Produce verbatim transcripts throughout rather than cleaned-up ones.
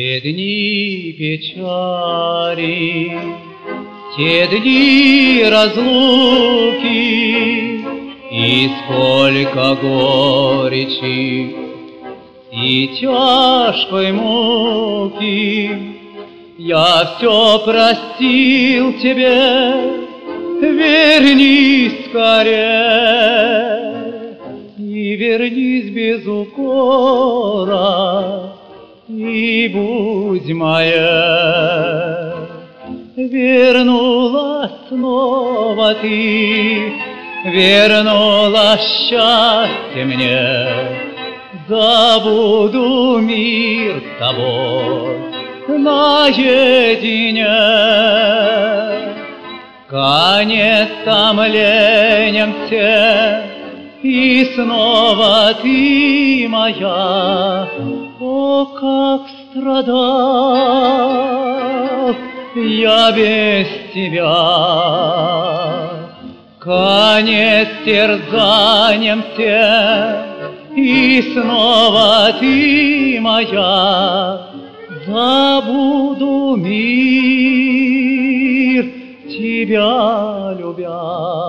Те дни печали, те дни разлуки, и сколько горечи и тяжкой муки. Я все простил тебе, вернись скорее, и вернись без укора, и будь моя. Вернула снова ты, вернула счастье мне, забуду мир с тобой наедине. Конец томлением все, и снова ты моя. О, как страдал я без тебя! Конец терзанием все, и снова ты моя. Забуду мир, тебя любя.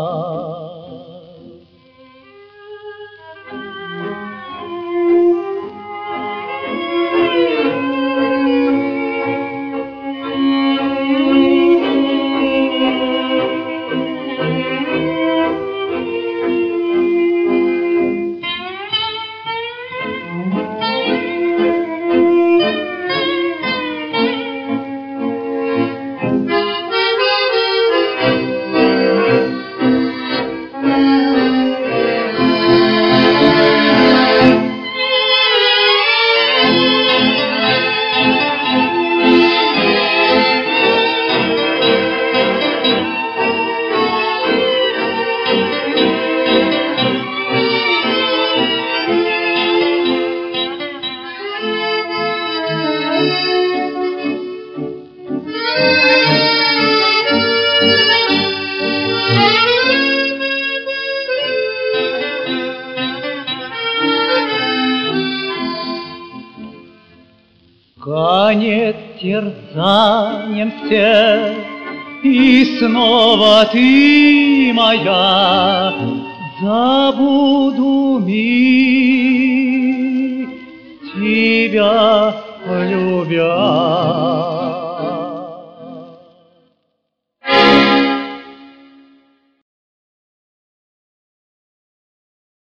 Конец терзанием все, и снова ты моя. Забуду мир, тебя любя.